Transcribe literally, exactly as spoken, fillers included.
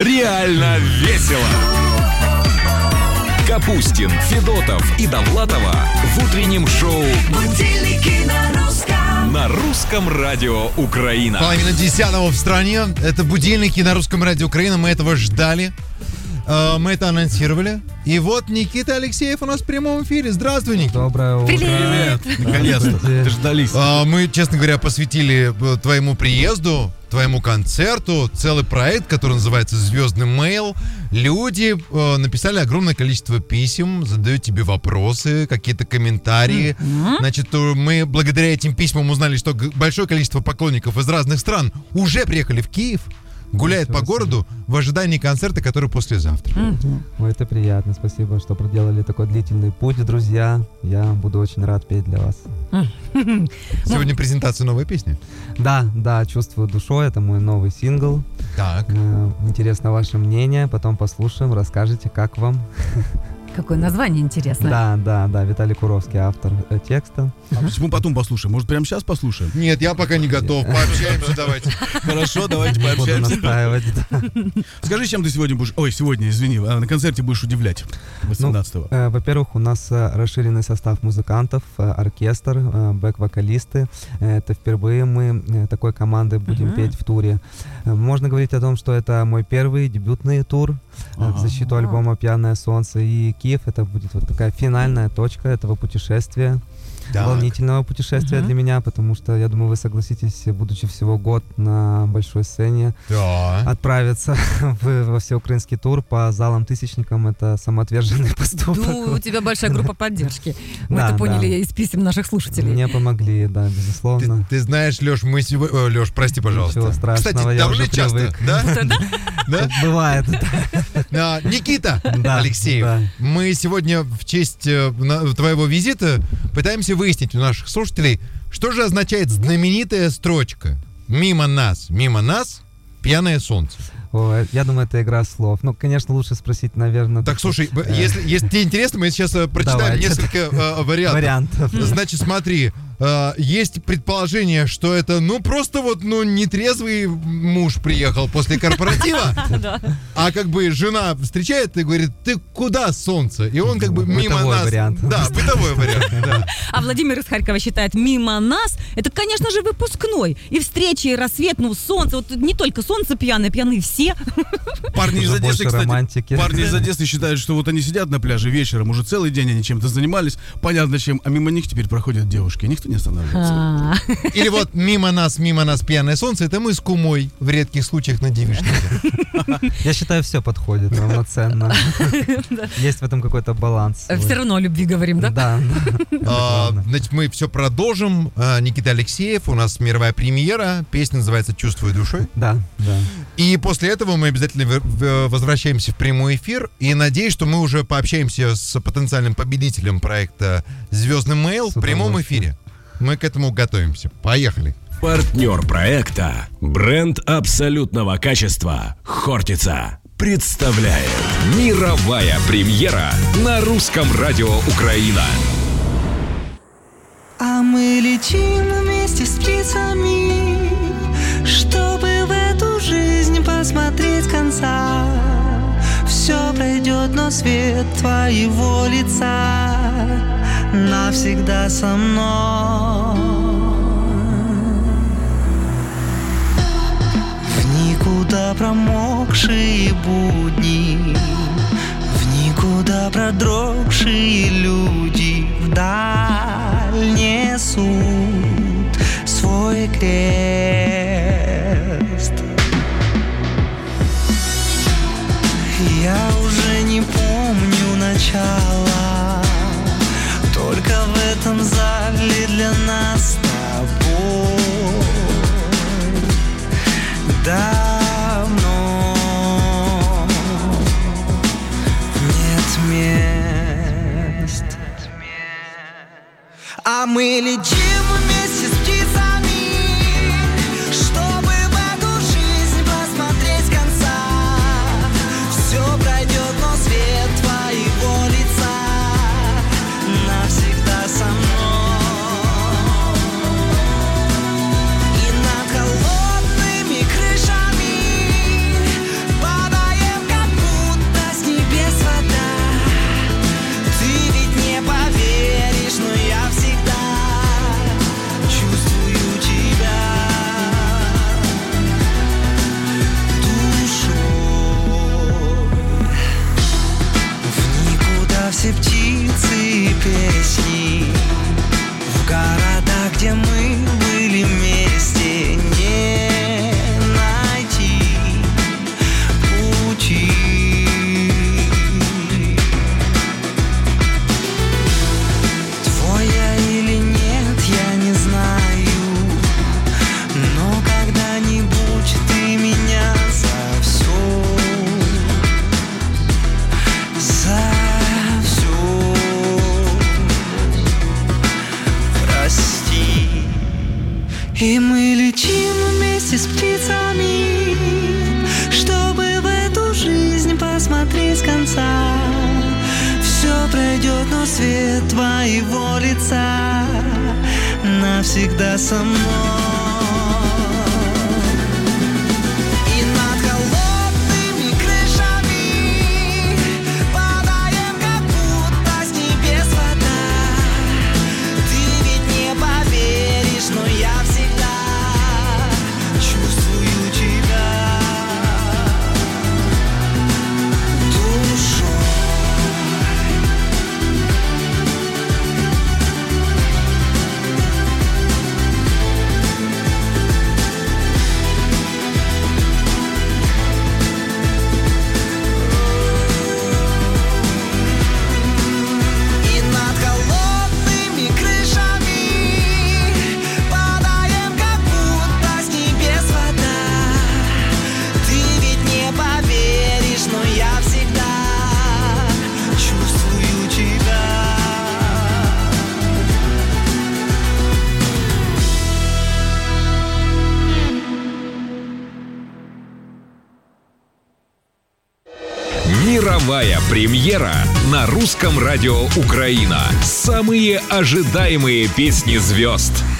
реально весело. Капустин, Федотов и Довлатова в утреннем шоу «Будильники на русском». На русском радио Украина. Половина десятого в стране. Это будильники на русском радио Украина. Мы этого ждали. Мы это анонсировали. И вот Никита Алексеев у нас в прямом эфире. Здравствуй, Никита. Доброе утро. Привет. Наконец-то. Дождались. Мы, честно говоря, посвятили твоему приезду, твоему концерту целый проект, который называется «Звездный мейл». Люди э, написали огромное количество писем, задают тебе вопросы, какие-то комментарии. Mm-hmm. Значит, мы благодаря этим письмам узнали, что большое количество поклонников из разных стран уже приехали в Киев, гуляют по городу в ожидании концерта, который послезавтра. Mm-hmm. Ой, это приятно. Спасибо, что проделали такой длительный путь, друзья. Я буду очень рад петь для вас. Mm-hmm. Сегодня презентация новой песни. Да, да, «Чувствую душой». Это мой новый сингл. Так. Э, интересно ваше мнение. Потом послушаем, расскажете, как вам. Какое название интересное. Да, да, да. Виталий Куровский, автор э, текста. А почему потом послушаем? Может, прямо сейчас послушаем? Нет, я пока не готов. Пообщаемся давайте. Хорошо, давайте пообщаемся. Буду настаивать, да. Скажи, чем ты сегодня будешь... Ой, сегодня, извини, на концерте будешь удивлять восемнадцатого. Ну, э, во-первых, у нас э, расширенный состав музыкантов, э, оркестр, э, бэк-вокалисты. Э, это впервые мы э, такой командой будем uh-huh. петь в туре. Э, можно говорить о том, что это мой первый дебютный тур э, uh-huh. в защиту альбома «Пьяное солнце». И Киев — это будет вот такая финальная точка этого путешествия. Так. Волнительного путешествия uh-huh. для меня, потому что, я думаю, вы согласитесь, будучи всего год на большой сцене, да. отправиться в, во всеукраинский тур по залам тысячникам — это самоотверженный поступок. Ну, у тебя большая группа поддержки. Мы да, это поняли да. из писем наших слушателей. Мне помогли, да, безусловно. Ты, ты знаешь, Леш, мы сегодня... О, Леш, прости, пожалуйста. Ничего страшного, Кстати, я довольно уже часто, привык. да? Да? Бывает. Да. Никита да, Алексеев, да. мы сегодня в честь твоего визита пытаемся выяснить у наших слушателей, что же означает знаменитая строчка «Мимо нас, мимо нас, пьяное солнце». О, я думаю, это игра слов. Ну, конечно, лучше спросить, наверное... Так, слушай, э... если, если тебе интересно, мы сейчас э, прочитаем Давайте. несколько э, вариантов. вариантов. Значит, смотри, э, есть предположение, что это, ну, просто вот, ну, нетрезвый муж приехал после корпоратива, а как бы жена встречает и говорит: ты куда, солнце? И он как бы мимо нас... вариант. Да, бытовой вариант, да. А Владимир из Харькова считает, мимо нас, это, конечно же, выпускной. И встречи, и рассвет, ну, солнце. Вот не только солнце пьяное, пьяные все. Парни из Одессы, кстати, романтики. парни из Одессы считают, что вот они сидят на пляже вечером, уже целый день они чем-то занимались, понятно чем, а мимо них теперь проходят девушки, никто не останавливается. Или вот мимо нас, мимо нас пьяное солнце, это мы с кумой в редких случаях на девичнике. Я считаю, все подходит равноценно. Есть в этом какой-то баланс. Все равно о любви говорим, да? Да. Значит, мы все продолжим. Никита Алексеев, у нас мировая премьера, песня называется «Чувствую душой». Да, да. И после этого мы обязательно возвращаемся в прямой эфир. И надеюсь, что мы уже пообщаемся с потенциальным победителем проекта «Звездный мейл» в прямом эфире. Мы к этому готовимся. Поехали. Партнер проекта, бренд абсолютного качества «Хортица» представляет мировая премьера на русском радио Украина. А мы летим вместе с птицами, чтобы в эту жизнь посмотреть конца. Все пройдет, но свет твоего лица навсегда со мной. В никуда промокшие будни, в никуда продрогшие люди вдаль несут свой крест. Я уже не помню начала, только в этом зале для нас с тобой давно нет мест. А мы летим вместе с птицами, чтобы в эту жизнь посмотреть конца. Все пройдет, но свет твоего лица навсегда со мной. И над холодными крышами посмотреть конца. Все пройдет, но свет твоего лица навсегда со мной. И над холодными крышами падаем, как будто с небес вода. Ты ведь не поверишь, но я всегда чувствую тебя душой. И над холодными крышами падаем, как будто с небес вода. Ты ведь не поверишь, но я всегда чувствую тебя. Мировая премьера на русском радио Украина. Самые ожидаемые песни звезд.